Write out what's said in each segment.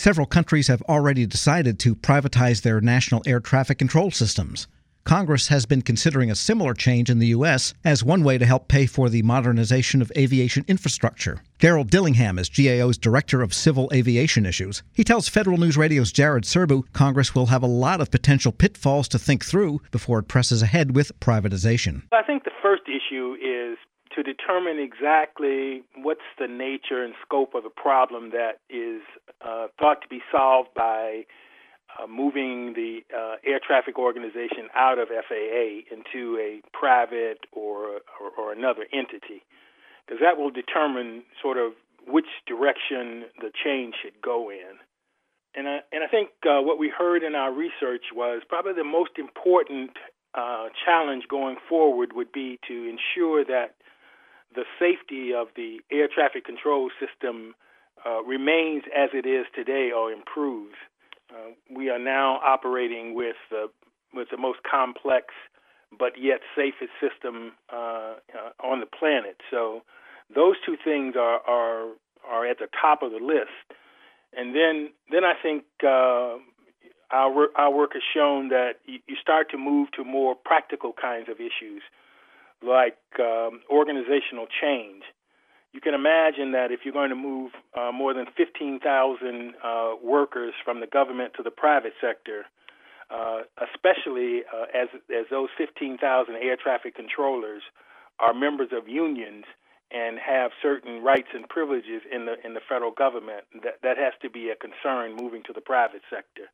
Several countries have already decided to privatize their national air traffic control systems. Congress has been considering a similar change in the U.S. as one way to help pay for the modernization of aviation infrastructure. Daryl Dillingham is GAO's Director of Civil Aviation Issues. He tells Federal News Radio's Jared Serbu Congress will have a lot of potential pitfalls to think through before it presses ahead with privatization. I think the first issue is to determine exactly what's the nature and scope of the problem that is thought to be solved by moving the air traffic organization out of FAA into a private or another entity, because that will determine sort of which direction the change should go in. And I think what we heard in our research was probably the most important challenge going forward would be to ensure that the safety of the air traffic control system remains as it is today or improves. We are now operating with the most complex but yet safest system on the planet. So those two things are at the top of the list. And then I think our work has shown that you start to move to more practical kinds of issues like organizational change. You can imagine that if you're going to move more than 15,000 workers from the government to the private sector, especially as those 15,000 air traffic controllers are members of unions and have certain rights and privileges in the federal government, that has to be a concern moving to the private sector.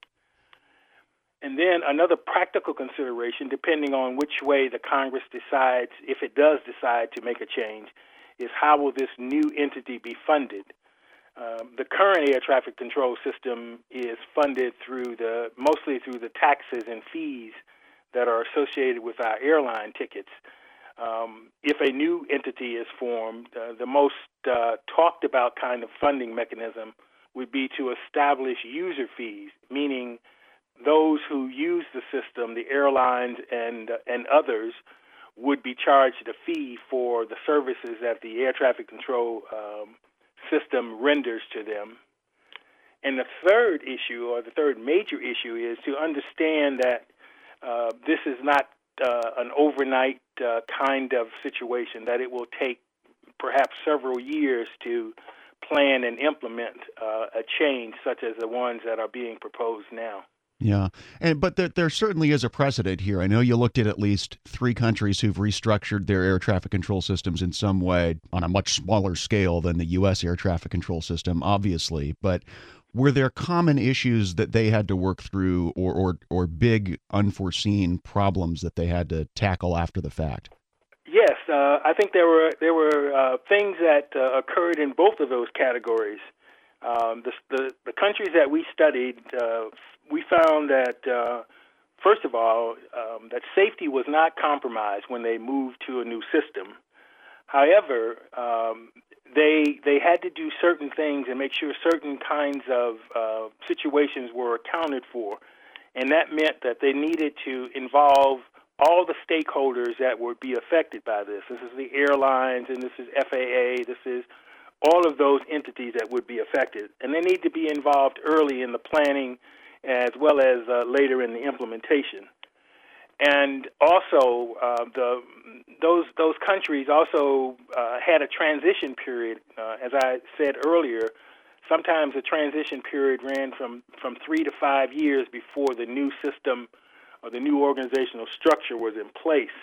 And then another practical consideration, depending on which way the Congress decides, if it does decide to make a change, is how will this new entity be funded? The current air traffic control system is funded mostly through the taxes and fees that are associated with our airline tickets. If a new entity is formed, the most talked about kind of funding mechanism would be to establish user fees, meaning those who use the system, the airlines and others, would be charged a fee for the services that the air traffic control system renders to them. And the third issue, or the third major issue, is to understand that this is not an overnight kind of situation, that it will take perhaps several years to plan and implement a change such as the ones that are being proposed now. Yeah, but there certainly is a precedent here. I know you looked at least 3 countries who've restructured their air traffic control systems in some way on a much smaller scale than the U.S. air traffic control system, obviously. But were there common issues that they had to work through or big unforeseen problems that they had to tackle after the fact? Yes, I think there were things that occurred in both of those categories. The countries that we studied, we found that, first of all, that safety was not compromised when they moved to a new system. However, they had to do certain things and make sure certain kinds of situations were accounted for, and that meant that they needed to involve all the stakeholders that would be affected by this. This is the airlines, and this is FAA, this is all of those entities that would be affected. And they need to be involved early in the planning as well as later in the implementation. And also, those countries also had a transition period. As I said earlier, sometimes the transition period ran from 3 to 5 years before the new system or the new organizational structure was in place.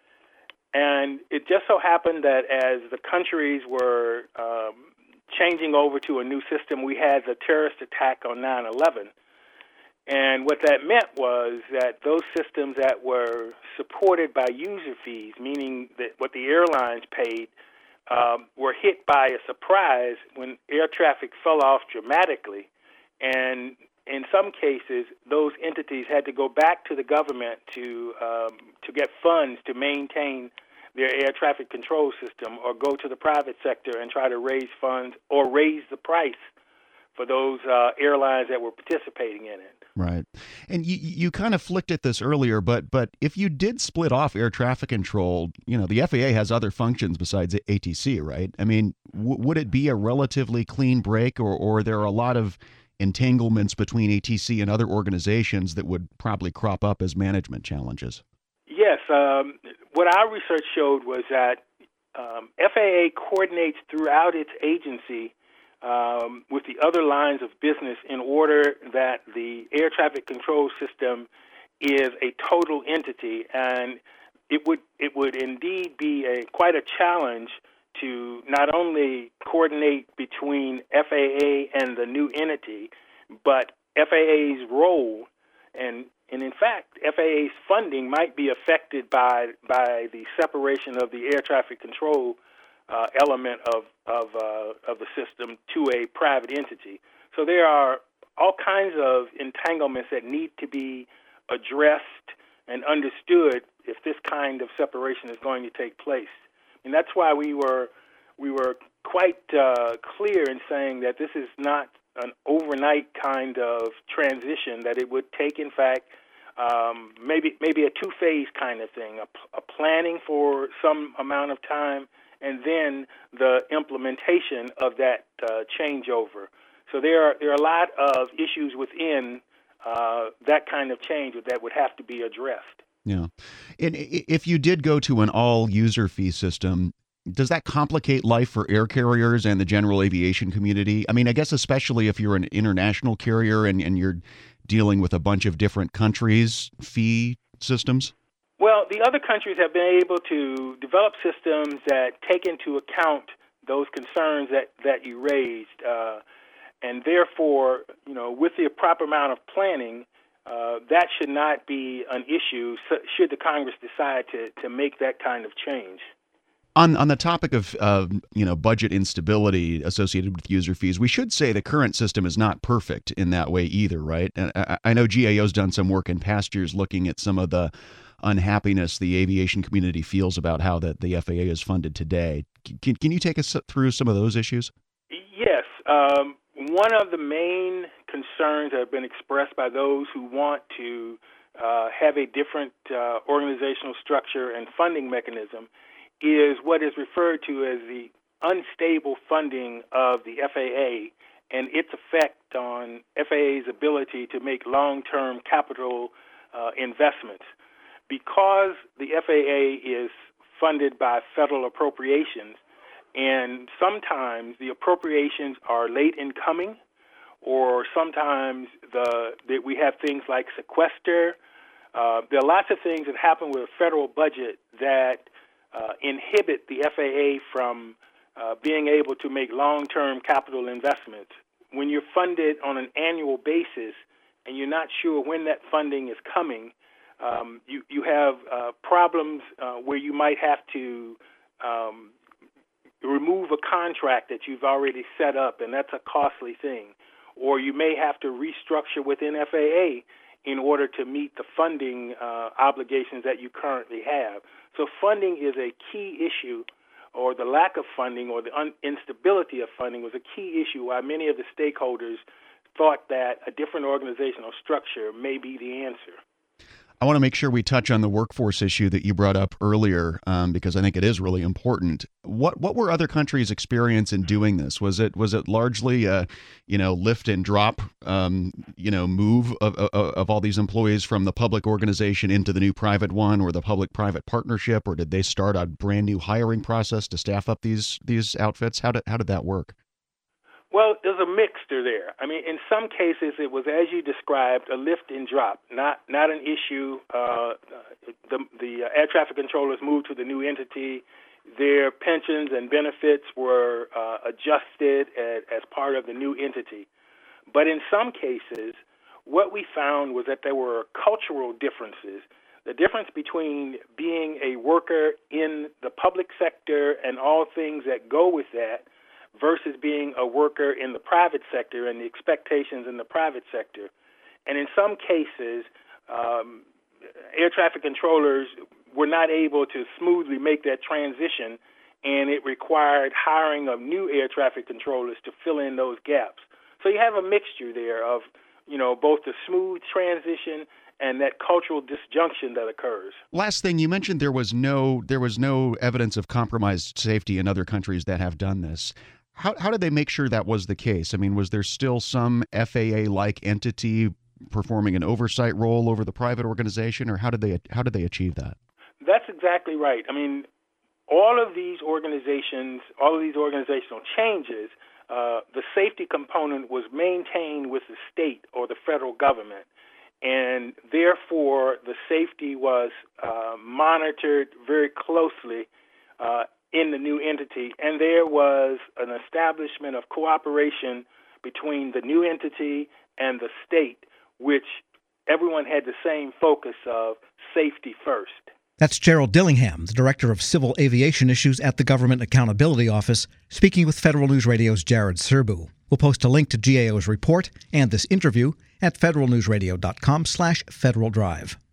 And it just so happened that as the countries were changing over to a new system, we had the terrorist attack on 9/11. And what that meant was that those systems that were supported by user fees, meaning that what the airlines paid, were hit by a surprise when air traffic fell off dramatically. And in some cases, those entities had to go back to the government to get funds to maintain their air traffic control system, or go to the private sector and try to raise funds or raise the price for those airlines that were participating in it. Right. And you kind of flicked at this earlier, but if you did split off air traffic control, the FAA has other functions besides ATC, right? I mean, would it be a relatively clean break, or are there a lot of entanglements between ATC and other organizations that would probably crop up as management challenges. Yes. What our research showed was that FAA coordinates throughout its agency with the other lines of business in order that the air traffic control system is a total entity, and it would indeed be quite a challenge to not only coordinate between FAA and the new entity, but FAA's role and in fact, FAA's funding might be affected by the separation of the air traffic control element of the system to a private entity. So there are all kinds of entanglements that need to be addressed and understood if this kind of separation is going to take place. And that's why we were quite clear in saying that this is not an overnight kind of transition, that it would take, in fact, maybe a two-phase kind of thing, a planning for some amount of time, and then the implementation of that changeover. So there are a lot of issues within that kind of change that would have to be addressed. Yeah. And if you did go to an all-user fee system, does that complicate life for air carriers and the general aviation community? I mean, I guess especially if you're an international carrier and you're dealing with a bunch of different countries' fee systems? Well, the other countries have been able to develop systems that take into account those concerns that you raised. And therefore, with the proper amount of planning, that should not be an issue should the Congress decide to make that kind of change. On the topic of budget instability associated with user fees, we should say the current system is not perfect in that way either, right? And I know GAO's done some work in past years looking at some of the unhappiness the aviation community feels about how the FAA is funded today. Can you take us through some of those issues? Yes. One of the main concerns that have been expressed by those who want to have a different organizational structure and funding mechanism is what is referred to as the unstable funding of the FAA and its effect on FAA's ability to make long-term capital investments. Because the FAA is funded by federal appropriations, and sometimes the appropriations are late in coming, or sometimes we have things like sequester. There are lots of things that happen with a federal budget that inhibit the FAA from being able to make long-term capital investments. When you're funded on an annual basis and you're not sure when that funding is coming, you have problems where you might have to remove a contract that you've already set up, and that's a costly thing. Or you may have to restructure within FAA in order to meet the funding obligations that you currently have. So funding is a key issue, or the lack of funding or the instability of funding was a key issue why many of the stakeholders thought that a different organizational structure may be the answer. I want to make sure we touch on the workforce issue that you brought up earlier, because I think it is really important. What were other countries' experience in doing this? Was it largely a lift and drop move of all these employees from the public organization into the new private one, or the public-private partnership, or did they start a brand new hiring process to staff up these outfits? How did that work? Well, there's a mixture there. I mean, in some cases, it was, as you described, a lift and drop, not an issue. The air traffic controllers moved to the new entity. Their pensions and benefits were adjusted as part of the new entity. But in some cases, what we found was that there were cultural differences. The difference between being a worker in the public sector and all things that go with that versus being a worker in the private sector and the expectations in the private sector. And in some cases, air traffic controllers were not able to smoothly make that transition, and it required hiring of new air traffic controllers to fill in those gaps. So you have a mixture there of, both the smooth transition and that cultural disjunction that occurs. Last thing, you mentioned there was no evidence of compromised safety in other countries that have done this. How did they make sure that was the case? I mean, was there still some FAA-like entity performing an oversight role over the private organization, or how did they achieve that? That's exactly right. I mean, all of these organizational changes, the safety component was maintained with the state or the federal government, and therefore the safety was monitored very closely in the new entity, and there was an establishment of cooperation between the new entity and the state, which everyone had the same focus of safety first. That's Gerald Dillingham, the Director of Civil Aviation Issues at the Government Accountability Office, speaking with Federal News Radio's Jared Serbu. We'll post a link to GAO's report and this interview at federalnewsradio.com/Federal Drive.